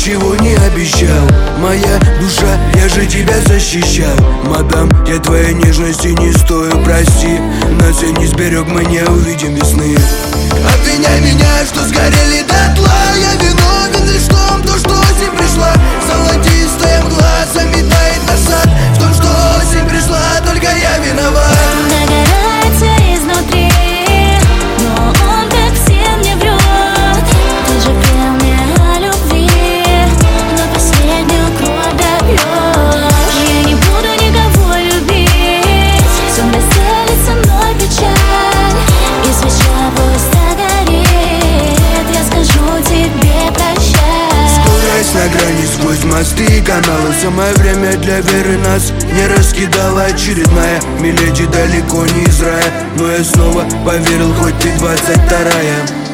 ничего не обещал. Моя душа, я же тебя защищал. Мадам, я твоей нежности не стою, прости. Нас я не сберег, мы не увидим весны. Обвиняй меня, что сгорели дотла. Я виновен лишь в том, то, что осень пришла. Золотистая мгла заметает наш сад. В том, что осень пришла, только я виноват. Загорается изнутри, но он так всем не врет. Ты же пел мне о любви, но последнюю кровь допьешь. Я не буду никого любить, сон расстелит со мной печаль. И свеча пусть догорит, я скажу тебе прощай. Скорость на грани сквозь мосты и каналы. Самое время для веры, нас не раскидала очередная миледи далеко не из рая. Но я снова поверил, хоть ты 22-я.